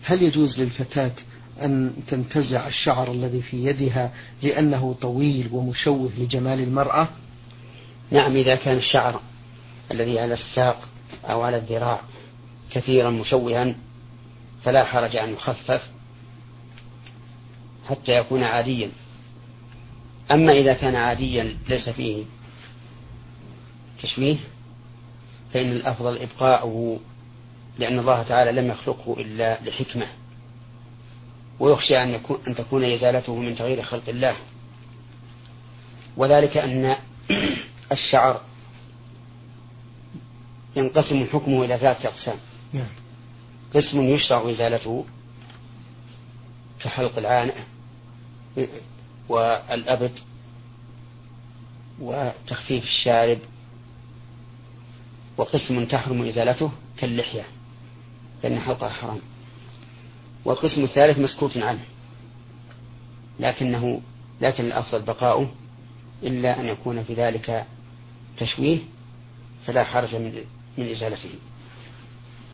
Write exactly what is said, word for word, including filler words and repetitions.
هل يجوز للفتاة أن تنتزع الشعر الذي في يدها لأنه طويل ومشوه لجمال المرأة؟ نعم، إذا كان الشعر الذي على الساق أو على الذراع كثيرا مشوها فلا حرج أن يخفف حتى يكون عاديا. أما إذا كان عاديا ليس فيه تشويه فإن الأفضل إبقاؤه، لأن الله تعالى لم يخلقه إلا لحكمة، ويخشى أن, يكون أن تكون إزالته من تغيير خلق الله. وذلك أن الشعر ينقسم حكمه إلى ثلاثة أقسام. قسم يشرع إزالته كحلق العانة والأبد وتخفيف الشارب، وقسم تحرم إزالته كاللحية لأن حلقها حرام، والقسم الثالث مسكوت عنه لكنه لكن الأفضل بقاؤه إلا أن يكون في ذلك تشويه فلا حرج من, من إزالته.